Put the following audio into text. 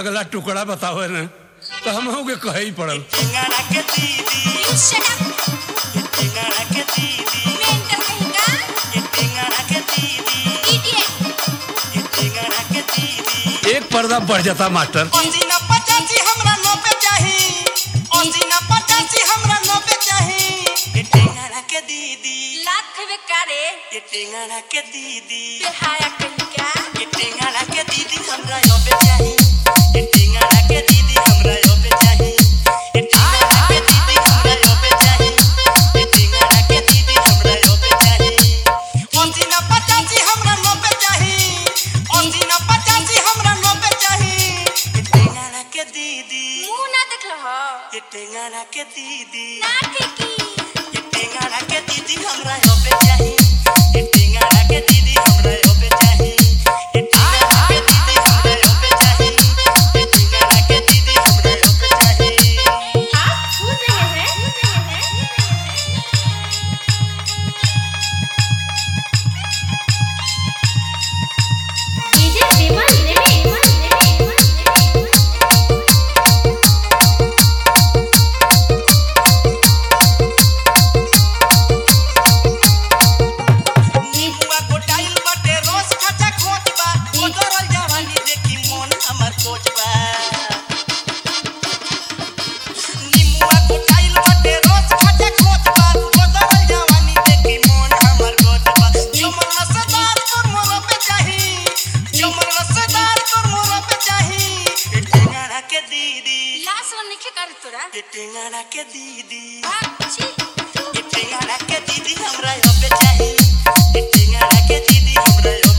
लगला टुकड़ा बतावे ना तो हम के कहे ही पड़ल। टेंगड़ा के दीदी Shut up. ये टेंगड़ा के दीदी Mental कहेगा। ये टेंगड़ा के दीदी Idiot. ये टेंगड़ा के दीदी एक पर्दा बढ़ जाता मास्टर। ओजिना 85 हमरा 90 चाही ओजिना 85 हमरा 90 चाही ये टेंगड़ा के दीदी लाख बेकारे। ये टेंगड़ा के दीदी बेहाया कहेगा। ये टेंगड़ा के दीदी हमरा योबे चाही ये टेंगड़ा के दीदी हमरा योबे चाही ये टेंगड़ा के दीदी हमरा योबे चाही ये टेंगड़ा के दीदी हमरा योबे चाही ओजिना 85 हमरा 90 चाही ओजिना 85 हमरा 90 चाही ये टेंगड़ा के दीदी मुंह ना देखलो हो। ये टेंगड़ा के दीदी ना ठेकी। ये टेंगड़ा के दीदी हमरा योबे चाही ये टेंगड़ा के दीदी हमरा योबे चाही ये टेंगड़ा के दीदी हमरा योबे चाही ये टेंगड़ा के दीदी हमरा योबे चाही आप सुन रहे हैं? डीजे विमल नीबुआ गोटाइल बाटे रोज खाचा खोच बा ओदरल जवानी देखी मन हमर कोच बा नीबुआ गोटाइल बाटे रोज खाचा खोच बा ओदरल जवानी देखी मन हमर कोच बा जमर रसदार तोर मोर पे चाही जमर रसदार तोर मोर पे चाही ए टेंगड़ा के दीदी लास्ट वन लिखे कर तोरा। ए टेंगड़ा के दीदी अच्छी। ए टेंगड़ा के दीदी हमरा योबे चाही ए टेंगड़ा के दीदी हमरा